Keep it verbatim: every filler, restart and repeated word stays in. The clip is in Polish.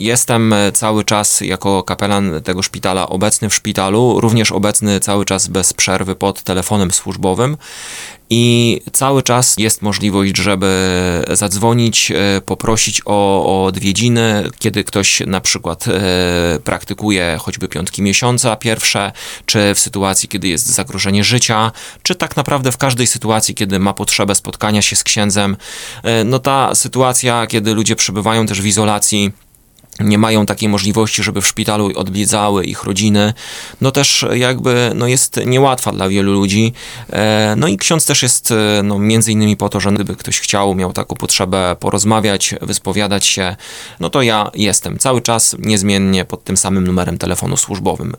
Jestem cały czas jako kapelan tego szpitala obecny w szpitalu, również obecny cały czas bez przerwy pod telefonem służbowym i cały czas jest możliwość, żeby zadzwonić, poprosić o, o odwiedziny, kiedy ktoś na przykład e, praktykuje choćby piątki miesiąca pierwsze, czy w sytuacji, kiedy jest zagrożenie życia, czy tak naprawdę w każdej sytuacji, kiedy ma potrzebę spotkania się z księdzem. E, no ta sytuacja, kiedy ludzie przebywają też w izolacji, nie mają takiej możliwości, żeby w szpitalu odwiedzały ich rodziny, no też jakby no jest niełatwa dla wielu ludzi. No i ksiądz też jest no między innymi po to, że gdyby ktoś chciał, miał taką potrzebę porozmawiać, wyspowiadać się, no to ja jestem cały czas niezmiennie pod tym samym numerem telefonu służbowym.